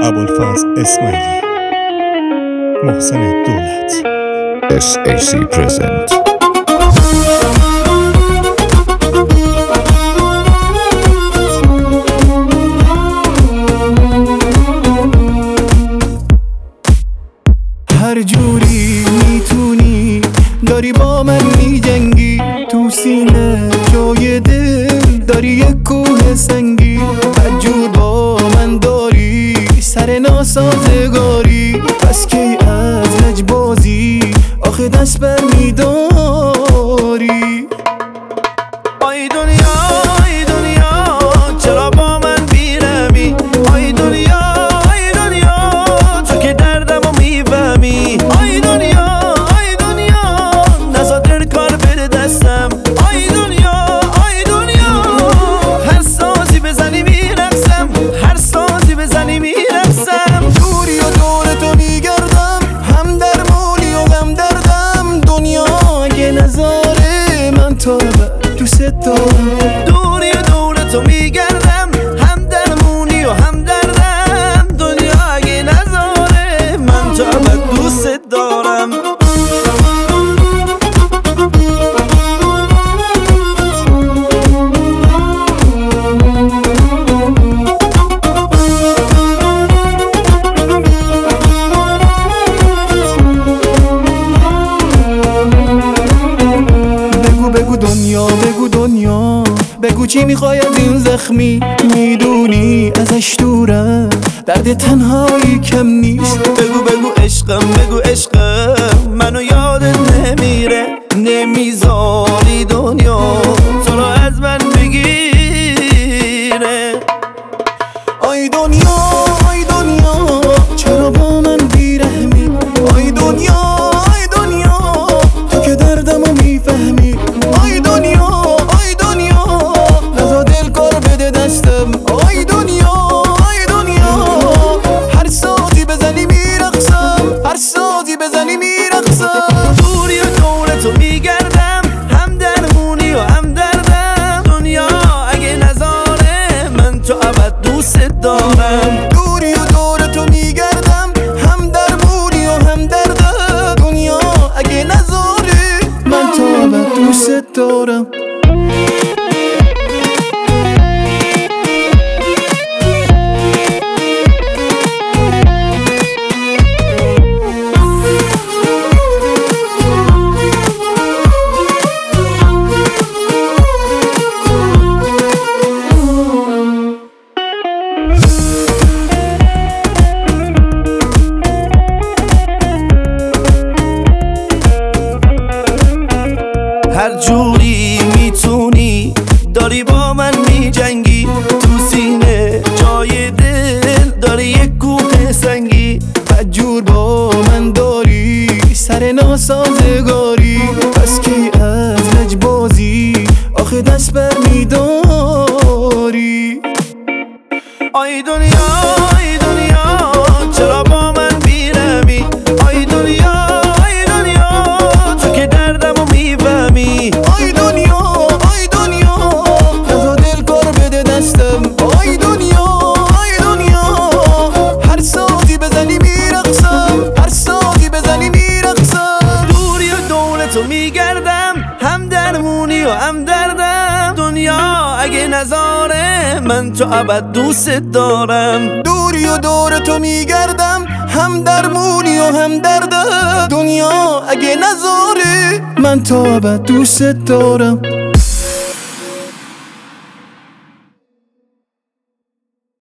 ابوالفضل اسماعیلی، محسن دولت. SAC present. هر جوری میتونی داری با من میجنگی، تو سینه جای دل داری یک کوه سنگی. هر جور با من داری سر ناسازگاری، بس کی از لجبازی آخه دست بر میداری. آی دنیا آی دنیا چرا با من بیرمی؟ آی دنیا آی دنیا تو که دردمو میفهمی. آی دنیا آی دنیا نزادر کار بده دستم. آی دنیا آی دنیا هر سازی بزنی میرقصم، هر سازی بزنی میرقصم. دوری و دور تو میگردم، هم درمونی و غم دردم. دنیا اگه نذاره من تو دوست دارم. دوری و دور تو میگردم، هم درمونی و هم دردم. دنیا اگه نذاره من تو دوست دارم. بگو دنیا بگو دنیا، بگو چی میخوای از این زخمی؟ میدونی ازش دورم، درد تنهایی کم نیست. بگو عشقم، بگو عشقم منو یادت نمیره. نمیذاری دنیا تو رو از من بگیره. آی دنیا آی دنیا چرا با من بیرحمی؟ آی دنیا آی دنیا تو که دردمو میفهمی. آی دنیا آی دنیا نزا دل کار بده دستم. آی دنیا آی دنیا هر سازی بزنی میرقصم، هر سازی بزنی میرقصم. دوری و دور تو میگردم، هم درمونی و هم دردم. دنیا اگه نذاره من تو ابد دوست دارم. دوری و دور تو میگردم، هم درمونی و هم دردم. دنیا اگه نذاره من تو ابد دوست دارم. هر جوری میتونی داری با من میجنگی، تو سینه جای دل داری یک کوه سنگی. هر جور با من داری سر ناسازگاری، بس کی از لجبازی آخه دست بر میداری. آی دنیا آی دنیا چرا با من بیرمی؟ آی دنیا آی دنیا تو که دردمو میفهمی. آی دنیا آی دنیا نزا دل کار بده دستم. آی دنیا آی دنیا هر سازی بزنی میرقصم، هر سازی بزنی میرقصم. دوری و دور تو میگردم، هم درمونی و هم دردم. دنیا اگه نذاره من تو ابد دوست دارم. دوری و دور تو میگردم، هم درمونی و هم دردم. دنیا اگه نذاره من تو ابد دوست دارم.